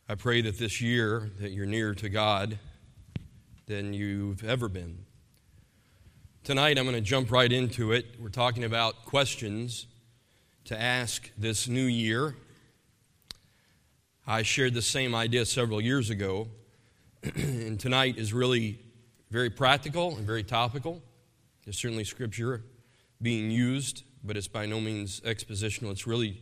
I pray that this year that you're nearer to God than you've ever been. Tonight I'm going to jump right into it. We're talking about questions to ask this new year. I shared the same idea several years ago, and tonight is really very practical and very topical. There's certainly scripture being used, but it's by no means expositional. It's really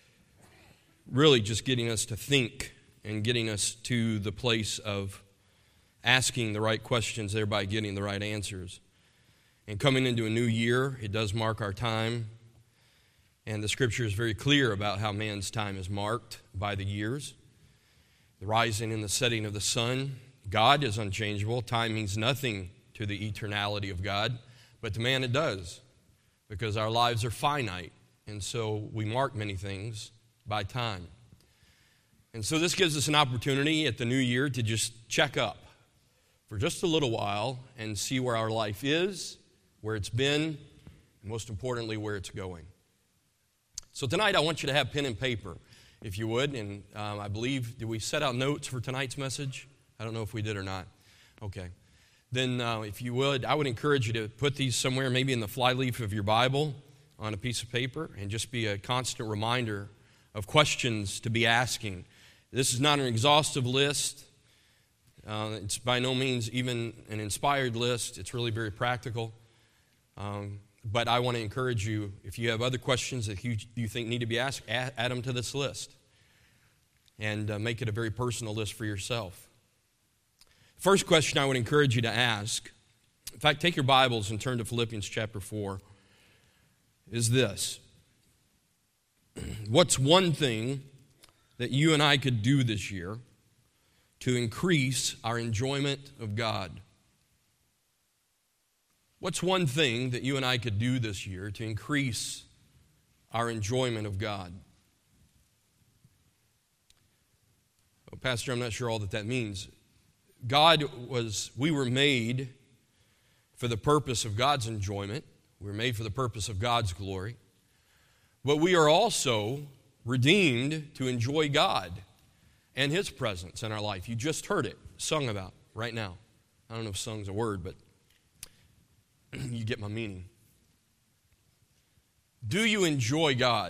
just getting us to think and getting us to the place of asking the right questions, thereby getting the right answers. And coming into a new year, it does mark our time. And the scripture is very clear about how man's time is marked by the years. The rising and the setting of the sun. God is unchangeable. Time means nothing to the eternality of God. But to man it does, because our lives are finite. And so we mark many things by time. And so this gives us an opportunity at the new year to just check up for just a little while and see where our life is, where it's been, and most importantly, where it's going. So tonight I want you to have pen and paper, if you would. And I believe, did we set out notes for tonight's message? I don't know if we did or not. Okay. Then if you would, I would encourage you to put these somewhere, maybe in the flyleaf of your Bible on a piece of paper, and just be a constant reminder of questions to be asking. This is not an exhaustive list. It's by no means even an inspired list. It's really very practical. But I want to encourage you, if you have other questions that you think need to be asked, add them to this list. And make it a very personal list for yourself. First question I would encourage you to ask, in fact, take your Bibles and turn to Philippians chapter 4, is this. What's one thing that you and I could do this year to increase our enjoyment of God? What's one thing that you and I could do this year to increase our enjoyment of God? Well, Pastor, I'm not sure all that means. We were made for the purpose of God's enjoyment. We were made for the purpose of God's glory. But we are also redeemed to enjoy God and His presence in our life. You just heard it sung about right now. I don't know if sung's a word, but you get my meaning. Do you enjoy God?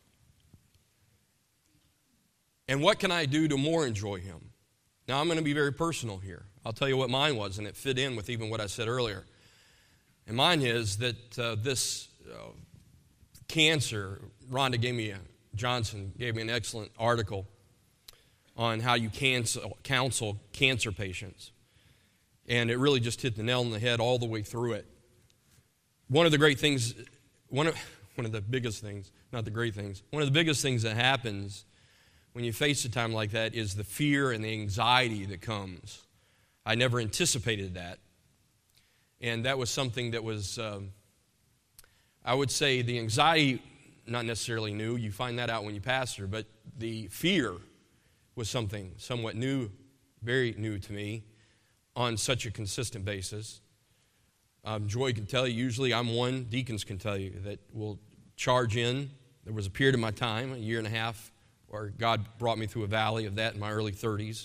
And what can I do to more enjoy Him? Now, I'm going to be very personal here. I'll tell you what mine was, and it fit in with even what I said earlier. And mine is that this cancer, Rhonda Johnson gave me an excellent article on how you counsel cancer patients. And it really just hit the nail on the head all the way through it. One of the great things, one of the biggest things, not the great things, one of the biggest things that happens when you face a time like that is the fear and the anxiety that comes. I never anticipated that. And that was something that was, I would say the anxiety, not necessarily new. You find that out when you pastor. But the fear was something somewhat new, very new to me on such a consistent basis. Joy can tell you, usually I'm one, deacons can tell you, that will charge in. There was a period of my time, a year and a half, where God brought me through a valley of that in my early 30s.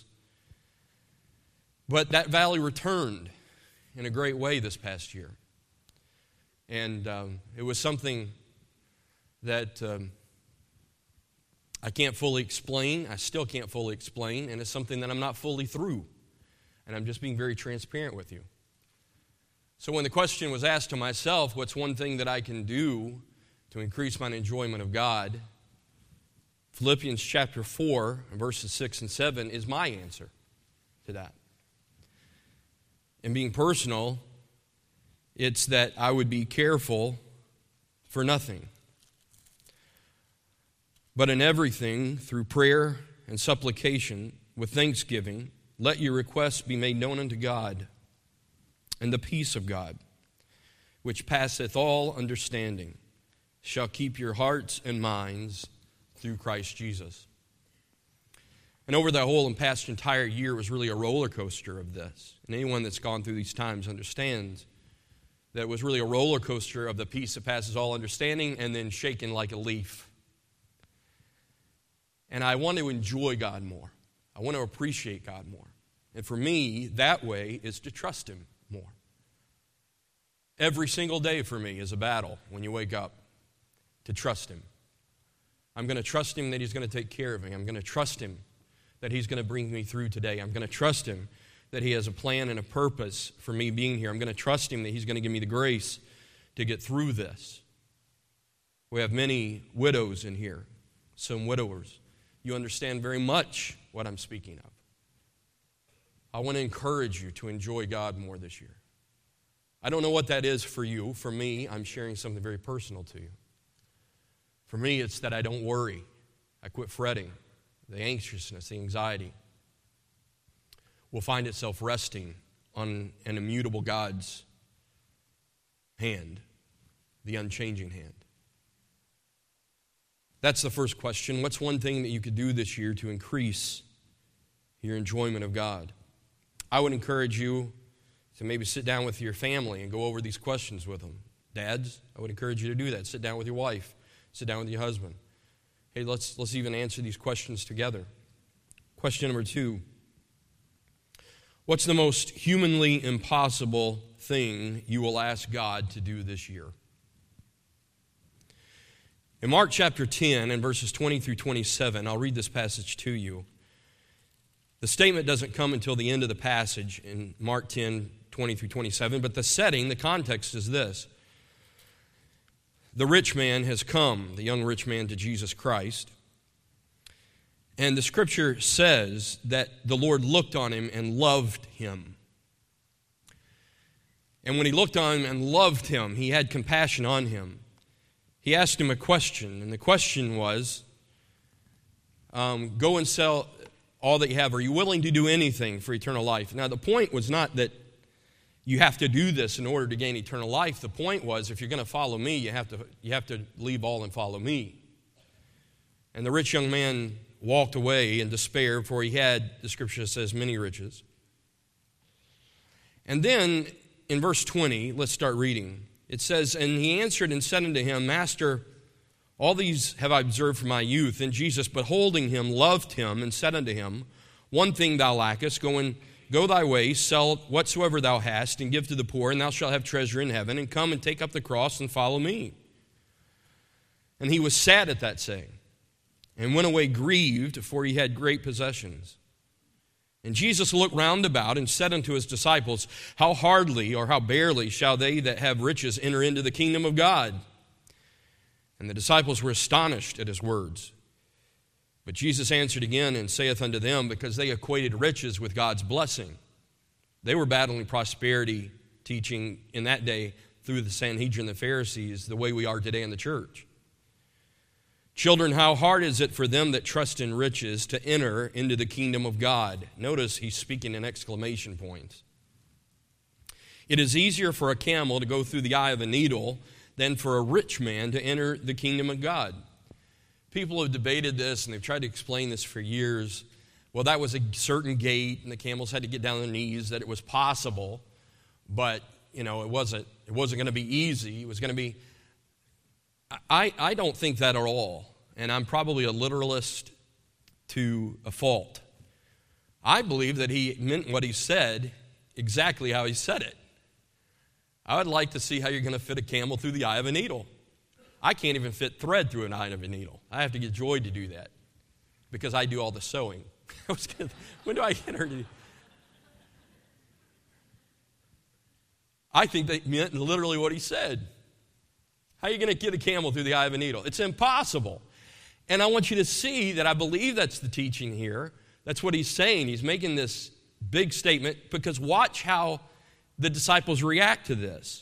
But that valley returned in a great way this past year. And it was something that I can't fully explain. I still can't fully explain. And it's something that I'm not fully through. And I'm just being very transparent with you. So when the question was asked to myself, what's one thing that I can do to increase my enjoyment of God? Philippians chapter 4, verses 6 and 7 is my answer to that. And being personal, it's that I would be careful for nothing, but in everything, through prayer and supplication, with thanksgiving, let your requests be made known unto God, and the peace of God, which passeth all understanding, shall keep your hearts and minds through Christ Jesus. And over that whole and past entire year was really a roller coaster of this. And anyone that's gone through these times understands that it was really a roller coaster of the peace that passes all understanding and then shaken like a leaf. And I want to enjoy God more. I want to appreciate God more. And for me, that way is to trust Him more. Every single day for me is a battle when you wake up, to trust Him. I'm going to trust Him that He's going to take care of me. I'm going to trust Him that He's going to bring me through today. I'm going to trust Him that He has a plan and a purpose for me being here. I'm going to trust Him that He's going to give me the grace to get through this. We have many widows in here, some widowers. You understand very much what I'm speaking of. I want to encourage you to enjoy God more this year. I don't know what that is for you. For me, I'm sharing something very personal to you. For me, it's that I don't worry. I quit fretting. The anxiousness, the anxiety will find itself resting on an immutable God's hand, the unchanging hand. That's the first question. What's one thing that you could do this year to increase your enjoyment of God? I would encourage you to maybe sit down with your family and go over these questions with them. Dads, I would encourage you to do that. Sit down with your wife. Sit down with your husband. Hey, let's even answer these questions together. Question number 2. What's the most humanly impossible thing you will ask God to do this year? In Mark chapter 10 and verses 20 through 27, I'll read this passage to you. The statement doesn't come until the end of the passage in Mark 10, 20 through 27, but the setting, the context is this. The rich man has come, the young rich man, to Jesus Christ. And the scripture says that the Lord looked on him and loved him. And when He looked on him and loved him, He had compassion on him. He asked him a question, and the question was, go and sell all that you have. Are you willing to do anything for eternal life? Now, the point was not that you have to do this in order to gain eternal life. The point was, if you're going to follow me, you have to leave all and follow me. And the rich young man walked away in despair, for he had, the scripture says, many riches. And then in verse 20, let's start reading. It says, and he answered and said unto him, Master, all these have I observed from my youth. And Jesus, beholding him, loved him, and said unto him, one thing thou lackest, go thy way, sell whatsoever thou hast, and give to the poor, and thou shalt have treasure in heaven, and come and take up the cross and follow me. And he was sad at that saying, and went away grieved, for he had great possessions. And Jesus looked round about and said unto his disciples, how hardly or how barely shall they that have riches enter into the kingdom of God? And the disciples were astonished at his words. But Jesus answered again and saith unto them, because they equated riches with God's blessing. They were battling prosperity teaching in that day through the Sanhedrin, the Pharisees, the way we are today in the church. Children, how hard is it for them that trust in riches to enter into the kingdom of God? Notice he's speaking in exclamation points. It is easier for a camel to go through the eye of a needle than for a rich man to enter the kingdom of God. People have debated this, and they've tried to explain this for years. Well, that was a certain gate, and the camels had to get down on their knees, that it was possible, but, it wasn't going to be easy. It was going to be... I don't think that at all, and I'm probably a literalist to a fault. I believe that he meant what he said exactly how he said it. I would like to see how you're going to fit a camel through the eye of a needle. I can't even fit thread through an eye of a needle. I have to get Joy to do that because I do all the sewing. When do I get her to do? I think they meant literally what he said. How are you going to get a camel through the eye of a needle? It's impossible. And I want you to see that I believe that's the teaching here. That's what he's saying. He's making this big statement because watch how the disciples react to this.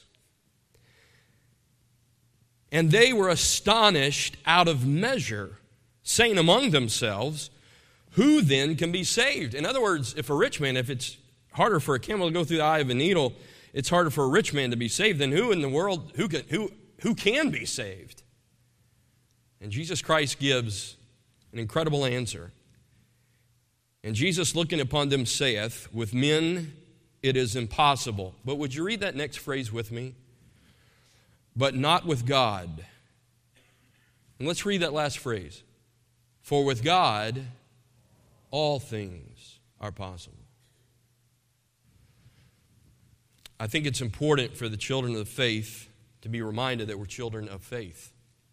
And they were astonished out of measure, saying among themselves, who then can be saved? In other words, if it's harder for a camel to go through the eye of a needle, it's harder for a rich man to be saved, then who in the world, who can be saved? And Jesus Christ gives an incredible answer. And Jesus looking upon them saith, with men it is impossible. But would you read that next phrase with me? But not with God. And let's read that last phrase. For with God all things are possible. I think it's important for the children of the faith to be reminded that we're children of faith.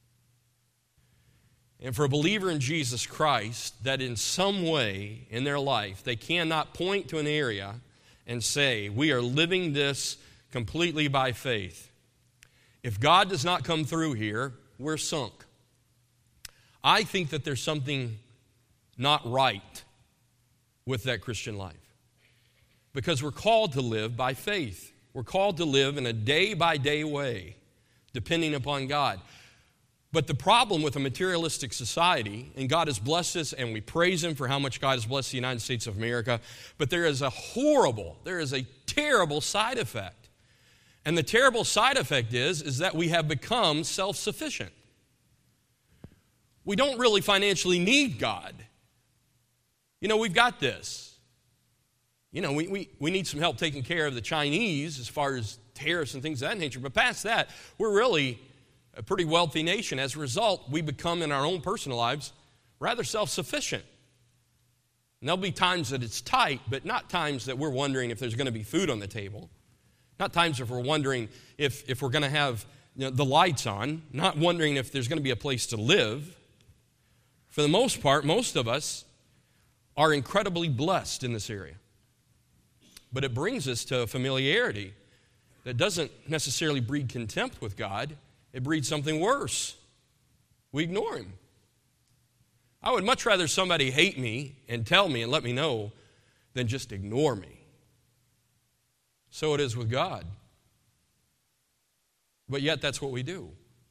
And for a believer in Jesus Christ, that in some way in their life, they cannot point to an area and say, we are living this completely by faith. If God does not come through here, we're sunk. I think that there's something not right with that Christian life. Because we're called to live by faith. We're called to live in a day-by-day way, depending upon God. But the problem with a materialistic society, and God has blessed us, and we praise Him for how much God has blessed the United States of America, but there is a terrible side effect. And the terrible side effect is that we have become self-sufficient. We don't really financially need God. We've got this. We need some help taking care of the Chinese as far as tariffs and things of that nature. But past that, we're really a pretty wealthy nation. As a result, we become in our own personal lives rather self-sufficient. And there'll be times that it's tight, but not times that we're wondering if there's going to be food on the table. Not times if we're wondering if we're going to have the lights on. Not wondering if there's going to be a place to live. For the most part, most of us are incredibly blessed in this area. But it brings us to a familiarity that doesn't necessarily breed contempt with God. It breeds something worse. We ignore Him. I would much rather somebody hate me and tell me and let me know than just ignore me. So it is with God. But yet that's what we do.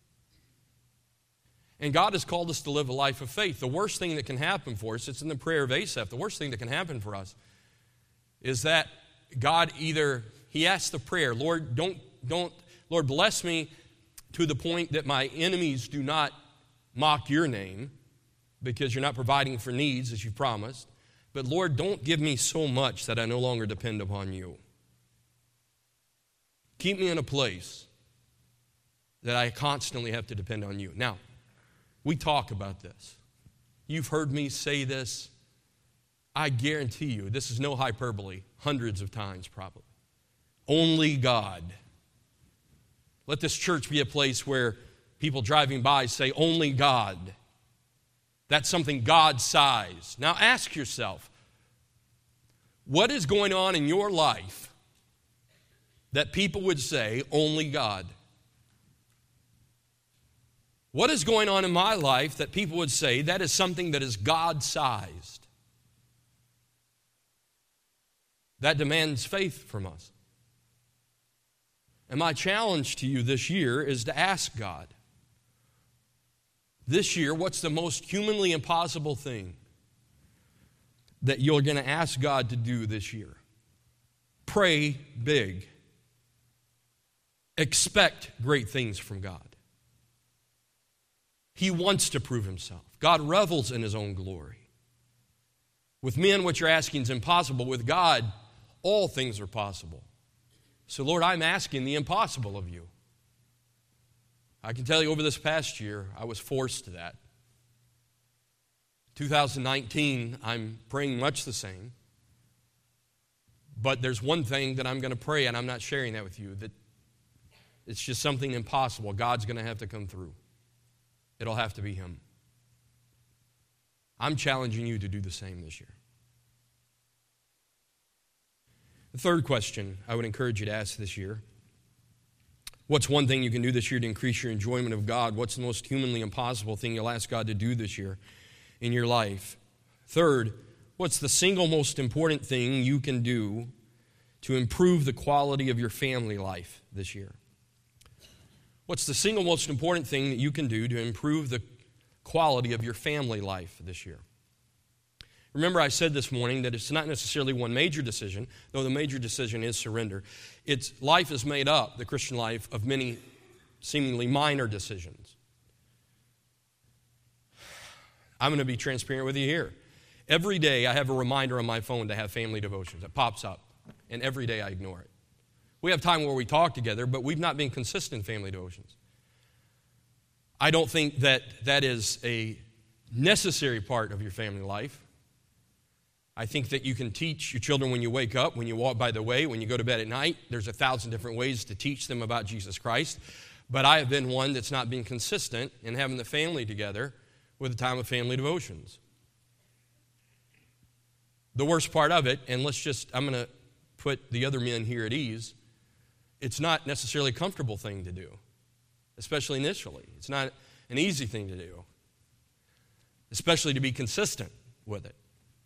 And God has called us to live a life of faith. The worst thing that can happen for us, it's in the prayer of Asaph, the worst thing that can happen for us is that God He asks the prayer, Lord, Lord, bless me to the point that my enemies do not mock your name because you're not providing for needs as you promised. But Lord, don't give me so much that I no longer depend upon you. Keep me in a place that I constantly have to depend on you. Now, we talk about this. You've heard me say this. I guarantee you, this is no hyperbole, hundreds of times probably. Only God. Let this church be a place where people driving by say, only God. That's something God-sized. Now ask yourself, what is going on in your life that people would say, only God? What is going on in my life that people would say that is something that is God-sized? That demands faith from us. And my challenge to you this year is to ask God, this year, what's the most humanly impossible thing that you're going to ask God to do this year? Pray big. Expect great things from God. He wants to prove Himself. God revels in His own glory. With men, what you're asking is impossible. With God, all things are possible. So, Lord, I'm asking the impossible of you. I can tell you over this past year, I was forced to that. 2019, I'm praying much the same. But there's one thing that I'm going to pray, and I'm not sharing that with you, that it's just something impossible. God's going to have to come through. It'll have to be Him. I'm challenging you to do the same this year. The third question I would encourage you to ask this year, what's one thing you can do this year to increase your enjoyment of God? What's the most humanly impossible thing you'll ask God to do this year in your life? Third, what's the single most important thing you can do to improve the quality of your family life this year? What's the single most important thing that you can do to improve the quality of your family life this year? Remember, I said this morning that it's not necessarily one major decision, though the major decision is surrender. Life is made up, the Christian life, of many seemingly minor decisions. I'm going to be transparent with you here. Every day I have a reminder on my phone to have family devotions. It pops up, and every day I ignore it. We have time where we talk together, but we've not been consistent in family devotions. I don't think that is a necessary part of your family life. I think that you can teach your children when you wake up, when you walk by the way, when you go to bed at night. There's 1,000 different ways to teach them about Jesus Christ. But I have been one that's not been consistent in having the family together with a time of family devotions. The worst part of it, and I'm going to put the other men here at ease, it's not necessarily a comfortable thing to do, especially initially. It's not an easy thing to do, especially to be consistent with it.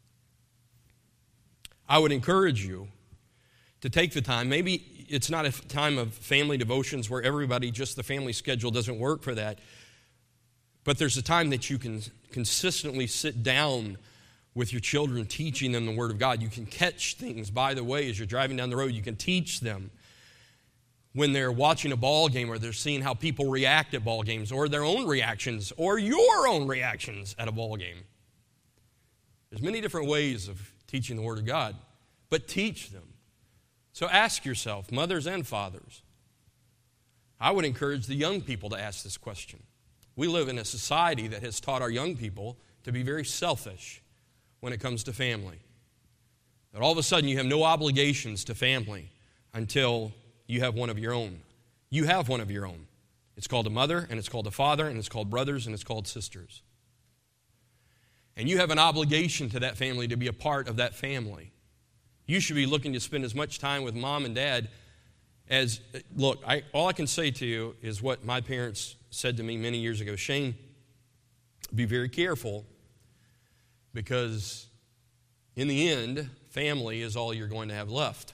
I would encourage you to take the time. Maybe it's not a time of family devotions where everybody, just the family schedule doesn't work for that. But there's a time that you can consistently sit down with your children, teaching them the Word of God. You can catch things by the way as you're driving down the road. You can teach them when they're watching a ball game or they're seeing how people react at ball games or their own reactions or your own reactions at a ball game. There's many different ways of teaching the Word of God, but teach them. So ask yourself, mothers and fathers, I would encourage the young people to ask this question. We live in a society that has taught our young people to be very selfish when it comes to family. That all of a sudden you have no obligations to family until you have one of your own. You have one of your own. It's called a mother, and it's called a father, and it's called brothers, and it's called sisters. And you have an obligation to that family to be a part of that family. You should be looking to spend as much time with mom and dad as, look, all I can say to you is what my parents said to me many years ago. Shane, be very careful, because in the end, family is all you're going to have left.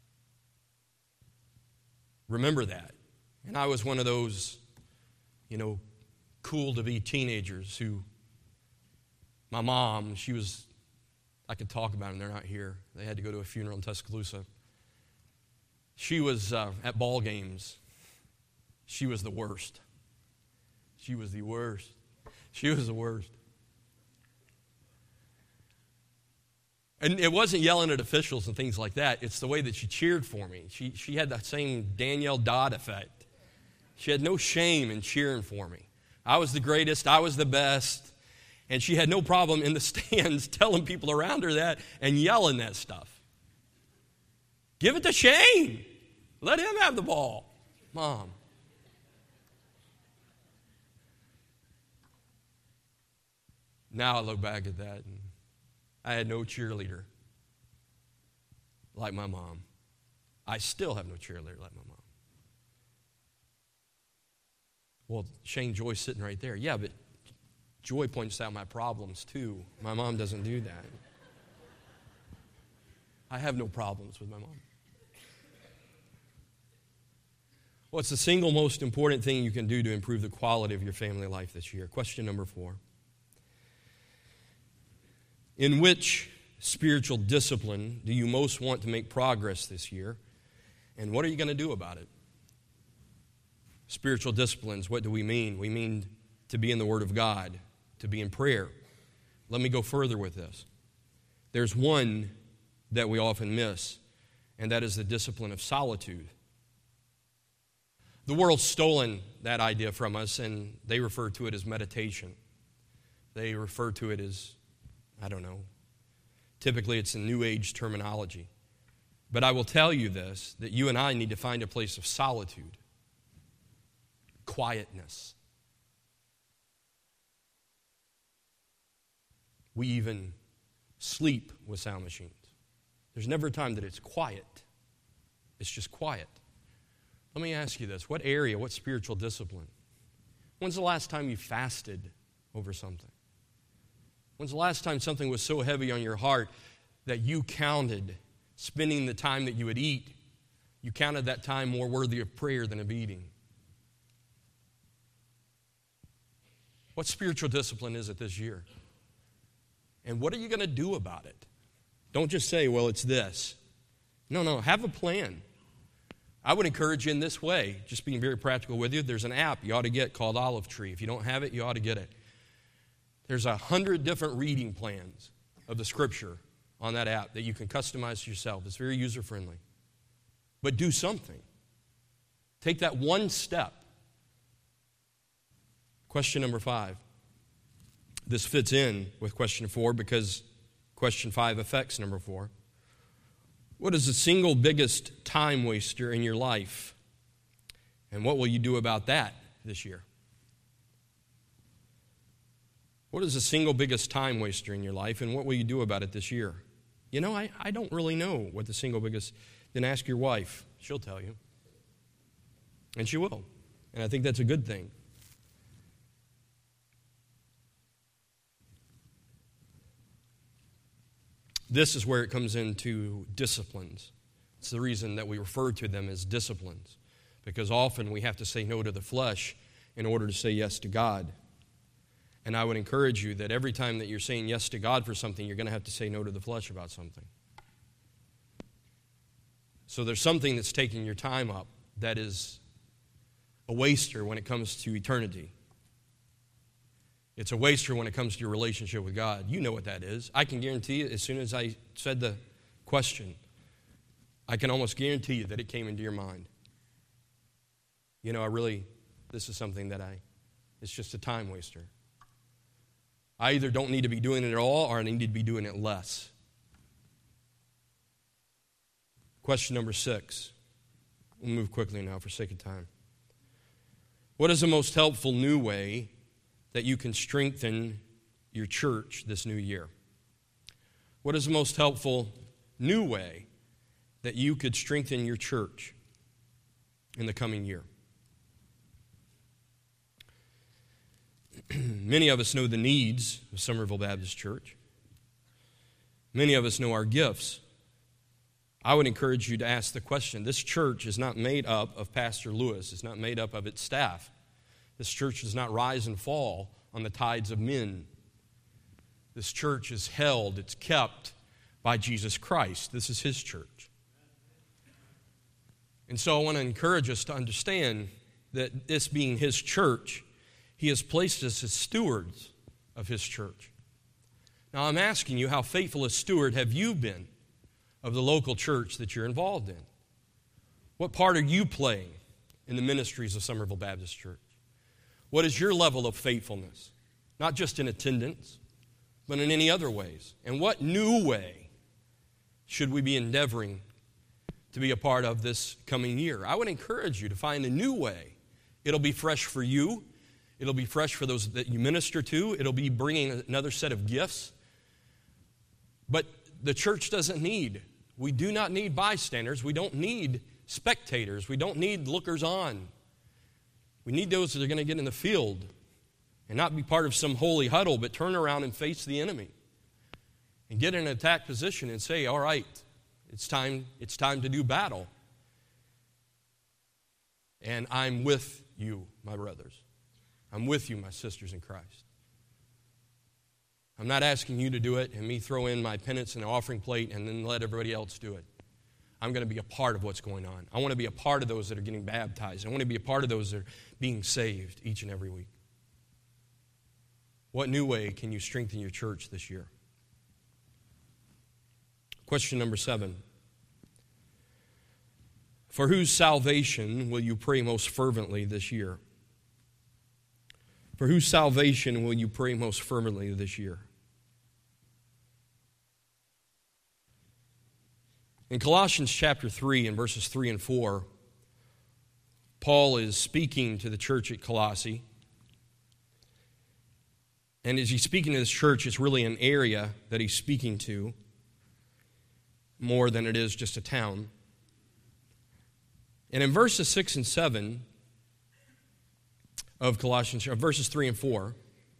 Remember that. And I was one of those, cool to be teenagers who, my mom, I could talk about them, they're not here. They had to go to a funeral in Tuscaloosa. She was at ball games. She was the worst. She was the worst. She was the worst. And it wasn't yelling at officials and things like that. It's the way that she cheered for me. She had that same Danielle Dodd effect. She had no shame in cheering for me. I was the greatest. I was the best. And she had no problem in the stands telling people around her that and yelling that stuff. Give it to Shane. Let him have the ball. Mom. Now I look back at that, and I had no cheerleader like my mom. I still have no cheerleader like my mom. Well, Shane Joy's sitting right there. Yeah, but Joy points out my problems too. My mom doesn't do that. I have no problems with my mom. What's the single most important thing you can do to improve the quality of your family life this year? Question number 4. In which spiritual discipline do you most want to make progress this year? And what are you going to do about it? Spiritual disciplines, what do we mean? We mean to be in the Word of God, to be in prayer. Let me go further with this. There's one that we often miss, and that is the discipline of solitude. The world's stolen that idea from us, and they refer to it as meditation. They refer to it as, typically it's a New Age terminology. But I will tell you this, that you and I need to find a place of solitude, quietness. We even sleep with sound machines. There's never a time that it's quiet. It's just quiet. Let me ask you this. What area, what spiritual discipline? When's the last time you fasted over something? When's the last time something was so heavy on your heart that you counted spending the time that you would eat, you counted that time more worthy of prayer than of eating? What spiritual discipline is it this year? And what are you going to do about it? Don't just say, well, it's this. No, have a plan. I would encourage you in this way, just being very practical with you. There's an app you ought to get called Olive Tree. If you don't have it, you ought to get it. There's 100 different reading plans of the Scripture on that app that you can customize yourself. It's very user-friendly. But do something. Take that one step. Question number 5. This fits in with question 4 because Question 5 affects number 4. What is the single biggest time waster in your life? And what will you do about that this year? What is the single biggest time waster in your life, and what will you do about it this year? You know, I don't really know what the single biggest... Then ask your wife. She'll tell you. And she will. And I think that's a good thing. This is where it comes into disciplines. It's the reason that we refer to them as disciplines. Because often we have to say no to the flesh in order to say yes to God. And I would encourage you that every time that you're saying yes to God for something, you're going to have to say no to the flesh about something. So there's something that's taking your time up that is a waster when it comes to eternity. It's a waster when it comes to your relationship with God. You know what that is. I can guarantee you, as soon as I said the question, I can almost guarantee you that it came into your mind. You know, this is something that it's just a time waster. I either don't need to be doing it at all or I need to be doing it less. Question number 6. We'll move quickly now for sake of time. What is the most helpful new way that you can strengthen your church this new year? What is the most helpful new way that you could strengthen your church in the coming year? Many of us know the needs of Somerville Baptist Church. Many of us know our gifts. I would encourage you to ask the question. This church is not made up of Pastor Lewis. It's not made up of its staff. This church does not rise and fall on the tides of men. This church is held, it's kept by Jesus Christ. This is His church. And so I want to encourage us to understand that this being His church, He has placed us as stewards of His church. Now I'm asking you, how faithful a steward have you been of the local church that you're involved in? What part are you playing in the ministries of Somerville Baptist Church? What is your level of faithfulness? Not just in attendance, but in any other ways. And what new way should we be endeavoring to be a part of this coming year? I would encourage you to find a new way. It'll be fresh for you. It'll be fresh for those that you minister to. It'll be bringing another set of gifts. But the church we do not need bystanders. We don't need spectators. We don't need lookers on. We need those that are going to get in the field and not be part of some holy huddle, but turn around and face the enemy and get in an attack position and say, all right, it's time to do battle. And I'm with you, my brothers. I'm with you, my sisters in Christ. I'm not asking you to do it and me throw in my penance and offering plate and then let everybody else do it. I'm going to be a part of what's going on. I want to be a part of those that are getting baptized. I want to be a part of those that are being saved each and every week. What new way can you strengthen your church this year? Question number 7. For whose salvation will you pray most fervently this year? For whose salvation will you pray most fervently this year? In Colossians chapter 3 and verses 3 and 4, Paul is speaking to the church at Colossae. And as he's speaking to this church, it's really an area that he's speaking to more than it is just a town. And in verses 6 and 7 of Colossians, verses 3 and 4,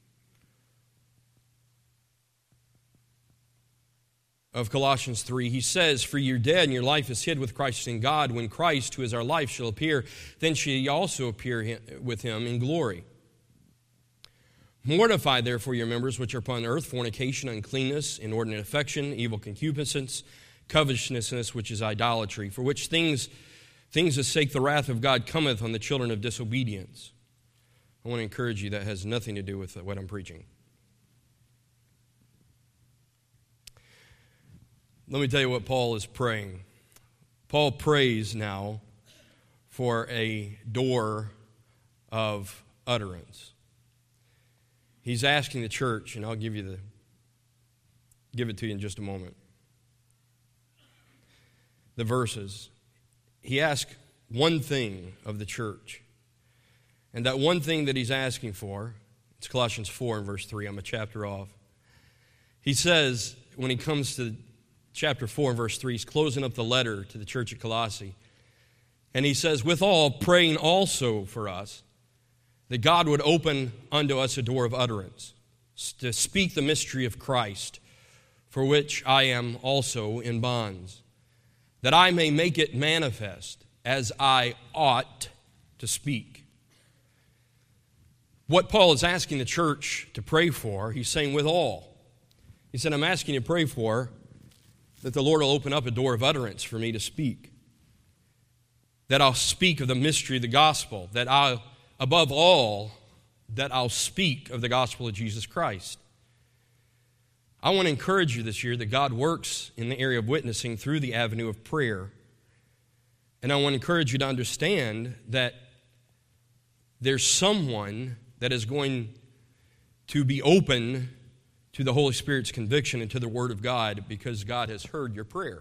of Colossians 3, he says, "For you're dead, and your life is hid with Christ in God. When Christ, who is our life, shall appear, then shall ye also appear with him in glory. Mortify therefore your members which are upon earth, fornication, uncleanness, inordinate affection, evil concupiscence, covetousness, which is idolatry, for which things' sake the wrath of God cometh on the children of disobedience." I want to encourage you that has nothing to do with what I'm preaching. Let me tell you what Paul is praying. Paul prays now for a door of utterance. He's asking the church, and I'll give you give it to you in just a moment. The verses. He asked one thing of the church. And that one thing that he's asking for, it's Colossians 4 and verse 3. I'm a chapter off. He says, when he comes to chapter 4 and verse 3, he's closing up the letter to the church at Colossae. And he says, withal, praying also for us, that God would open unto us a door of utterance, to speak the mystery of Christ, for which I am also in bonds, that I may make it manifest as I ought to speak. What Paul is asking the church to pray for, he's saying with all. He said, I'm asking you to pray for that the Lord will open up a door of utterance for me to speak. That I'll speak of the mystery of the gospel. That I'll, above all, that I'll speak of the gospel of Jesus Christ. I want to encourage you this year that God works in the area of witnessing through the avenue of prayer. And I want to encourage you to understand that there's someone that is going to be open to the Holy Spirit's conviction and to the Word of God because God has heard your prayer.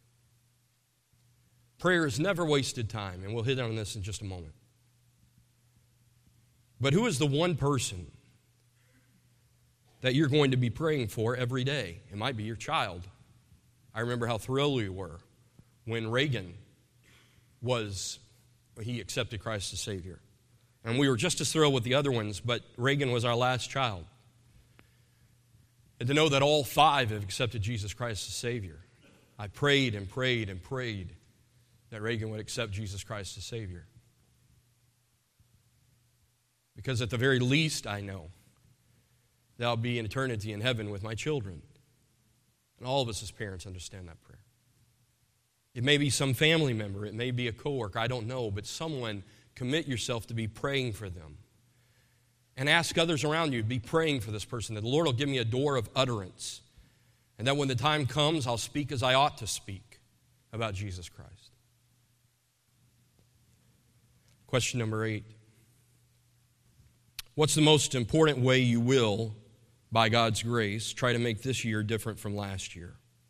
Prayer is never wasted time, and we'll hit on this in just a moment. But who is the one person that you're going to be praying for every day? It might be your child. I remember how thrilled we were when Reagan he accepted Christ as Savior. And we were just as thrilled with the other ones, but Reagan was our last child. And to know that all 5 have accepted Jesus Christ as Savior. I prayed and prayed and prayed that Reagan would accept Jesus Christ as Savior. Because at the very least, I know that I'll be in eternity in heaven with my children. And all of us as parents understand that prayer. It may be some family member. It may be a coworker. I don't know. But someone, commit yourself to be praying for them. And ask others around you to be praying for this person, that the Lord will give me a door of utterance. And that when the time comes, I'll speak as I ought to speak about Jesus Christ. Question number 8. What's the most important way you will, by God's grace, try to make this year different from last year?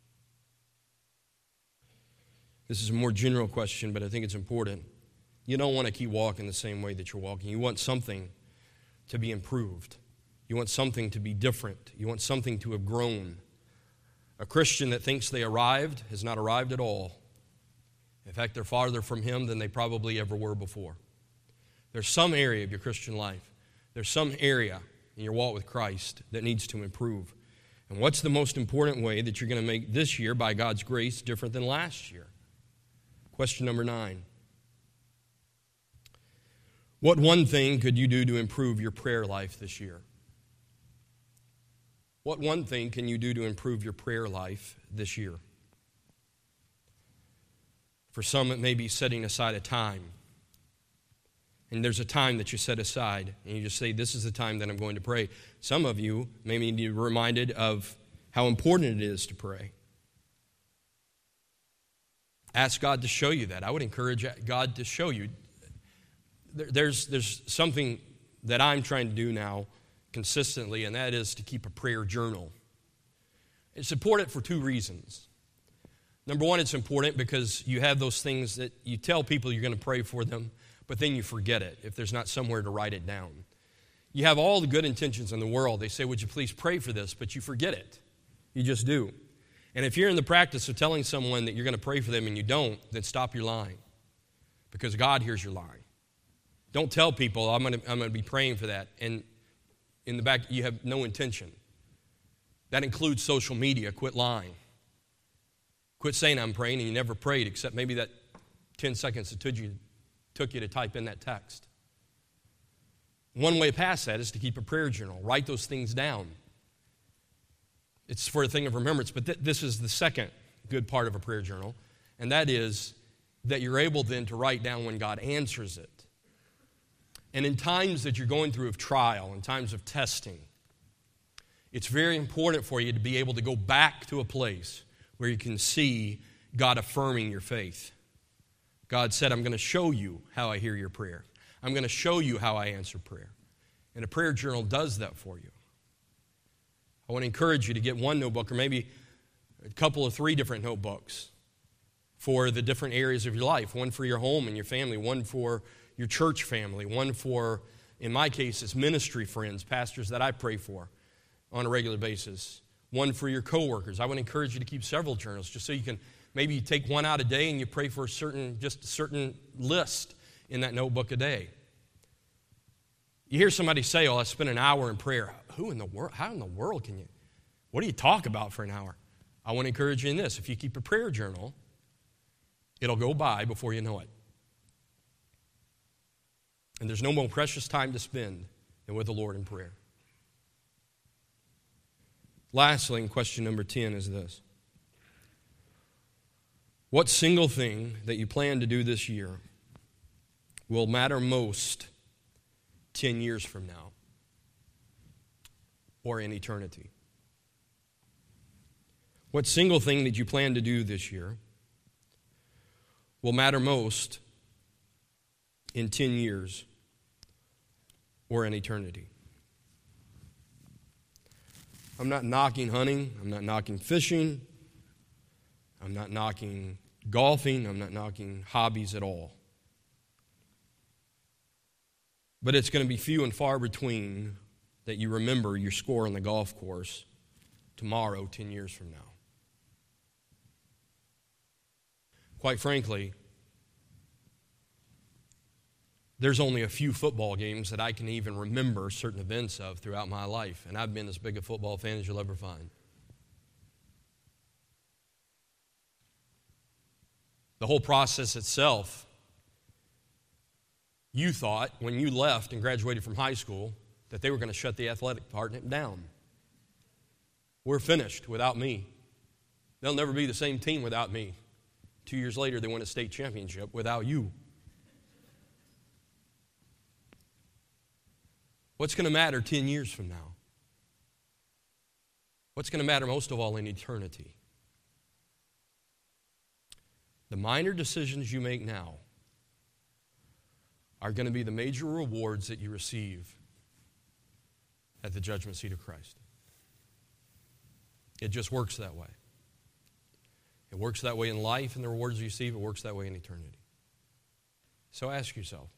This is a more general question, but I think it's important. You don't want to keep walking the same way that you're walking. You want something to be improved. You want something to be different. You want something to have grown. A Christian that thinks they arrived has not arrived at all. In fact, they're farther from Him than they probably ever were before. There's some area of your Christian life, there's some area in your walk with Christ that needs to improve. And what's the most important way that you're going to make this year, by God's grace, different than last year? Question number 9. What one thing could you do to improve your prayer life this year? What one thing can you do to improve your prayer life this year? For some, it may be setting aside a time. And there's a time that you set aside, and you just say, this is the time that I'm going to pray. Some of you may need to be reminded of how important it is to pray. Ask God to show you that. I would encourage God to show you. There's something that I'm trying to do now consistently, and that is to keep a prayer journal. It's important for 2 reasons. Number 1, it's important because you have those things that you tell people you're going to pray for them, but then you forget it if there's not somewhere to write it down. You have all the good intentions in the world. They say, would you please pray for this? But you forget it. You just do. And if you're in the practice of telling someone that you're going to pray for them and you don't, then stop your lying, because God hears your lying. Don't tell people, I'm going to be praying for that, and in the back you have no intention. That includes social media. Quit lying. Quit saying I'm praying and you never prayed, except maybe that 10 seconds it took you to type in that text. One way past that is to keep a prayer journal. Write those things down. It's for a thing of remembrance, but this is the second good part of a prayer journal, and that is that you're able then to write down when God answers it. And in times that you're going through of trial, in times of testing, it's very important for you to be able to go back to a place where you can see God affirming your faith. God said, I'm going to show you how I hear your prayer. I'm going to show you how I answer prayer. And a prayer journal does that for you. I want to encourage you to get one notebook or maybe a couple of 3 different notebooks for the different areas of your life. One for your home and your family, one for your church family, one for, in my case, it's ministry friends, pastors that I pray for on a regular basis. One for your coworkers. I would encourage you to keep several journals just so you can maybe take one out a day and you pray for just a certain list in that notebook a day. You hear somebody say, I spent an hour in prayer. Who in the world? How in the world can you? What do you talk about for an hour? I want to encourage you in this. If you keep a prayer journal, it'll go by before you know it. And there's no more precious time to spend than with the Lord in prayer. Lastly, and question number 10 is this. What single thing that you plan to do this year will matter most 10 years from now or in eternity? What single thing that you plan to do this year will matter most in 10 years or in eternity? I'm not knocking hunting. I'm not knocking fishing. I'm not knocking golfing. I'm not knocking hobbies at all. But it's going to be few and far between that you remember your score on the golf course tomorrow, 10 years from now. Quite frankly, there's only a few football games that I can even remember certain events of throughout my life, and I've been as big a football fan as you'll ever find. The whole process itself, you thought when you left and graduated from high school that they were going to shut the athletic department down. We're finished without me. They'll never be the same team without me. 2 years later, they won a state championship without you. What's going to matter 10 years from now? What's going to matter most of all in eternity? The minor decisions you make now are going to be the major rewards that you receive at the judgment seat of Christ. It just works that way. It works that way in life and the rewards you receive. It works that way in eternity. So ask yourself,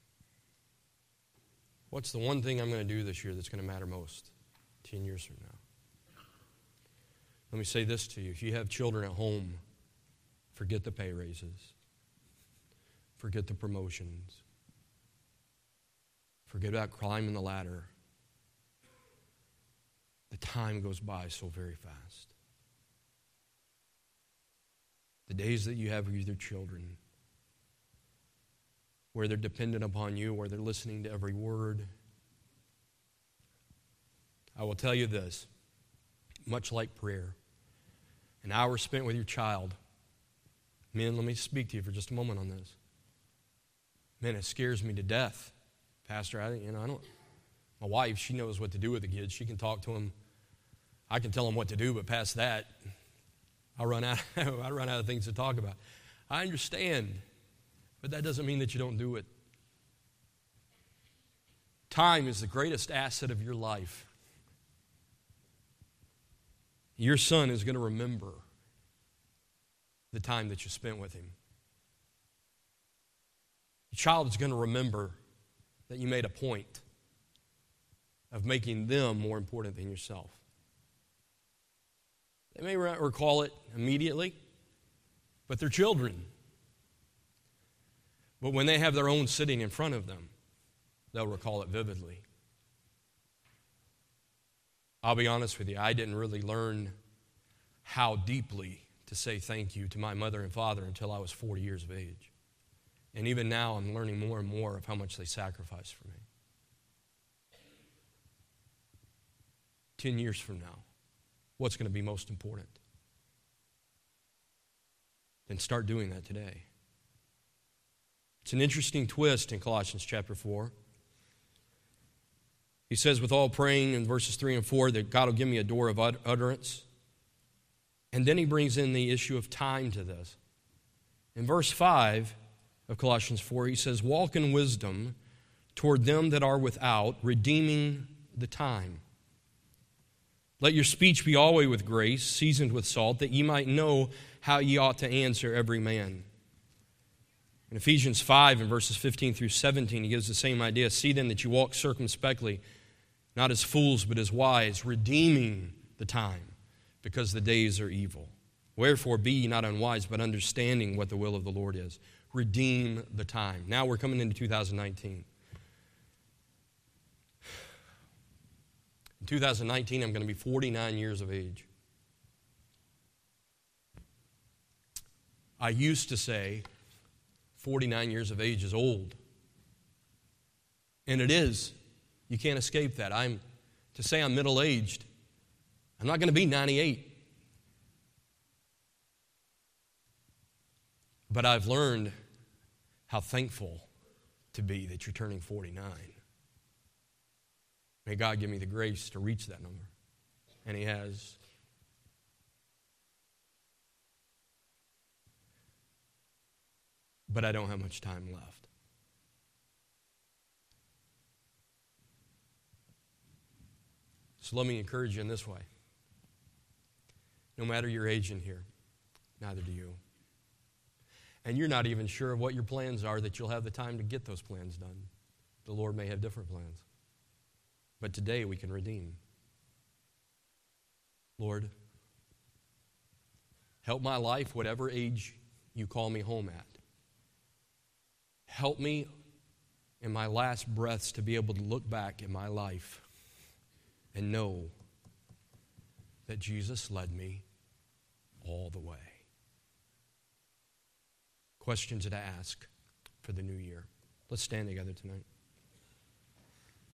what's the one thing I'm going to do this year that's going to matter most 10 years from now? Let me say this to you. If you have children at home, forget the pay raises. Forget the promotions. Forget about climbing the ladder. The time goes by so very fast. The days that you have with your children, where they're dependent upon you, where they're listening to every word. I will tell you this, much like prayer, an hour spent with your child, men, let me speak to you for just a moment on this. Man, it scares me to death. Pastor, I don't. My wife, she knows what to do with the kids. She can talk to them. I can tell them what to do, but past that, I run out of things to talk about. I understand, but that doesn't mean that you don't do it. Time is the greatest asset of your life. Your son is going to remember the time that you spent with him. Your child is going to remember that you made a point of making them more important than yourself. They may not recall it immediately, but they're children. But when they have their own sitting in front of them, they'll recall it vividly. I'll be honest with you, I didn't really learn how deeply to say thank you to my mother and father until I was 40 years of age. And even now, I'm learning more and more of how much they sacrificed for me. 10 years from now, what's going to be most important? Then start doing that today. It's an interesting twist in Colossians chapter 4. He says, with all praying in verses 3 and 4, that God will give me a door of utterance. And then he brings in the issue of time to this. In verse 5 of Colossians 4, he says, walk in wisdom toward them that are without, redeeming the time. Let your speech be always with grace, seasoned with salt, that ye might know how ye ought to answer every man. In Ephesians 5 and verses 15 through 17, he gives the same idea. See then that you walk circumspectly, not as fools, but as wise, redeeming the time, because the days are evil. Wherefore be ye not unwise, but understanding what the will of the Lord is. Redeem the time. Now we're coming into 2019. In 2019, I'm going to be 49 years of age. I used to say 49 years of age is old. And it is. You can't escape that. To say I'm middle-aged, I'm not going to be 98. But I've learned how thankful to be that you're turning 49. May God give me the grace to reach that number. And He has. But I don't have much time left. So let me encourage you in this way. No matter your age in here, neither do you. And you're not even sure of what your plans are, that you'll have the time to get those plans done. The Lord may have different plans. But today we can redeem. Lord, help my life, whatever age you call me home at. Help me in my last breaths to be able to look back in my life and know that Jesus led me all the way. Questions to ask for the new year. Let's stand together tonight.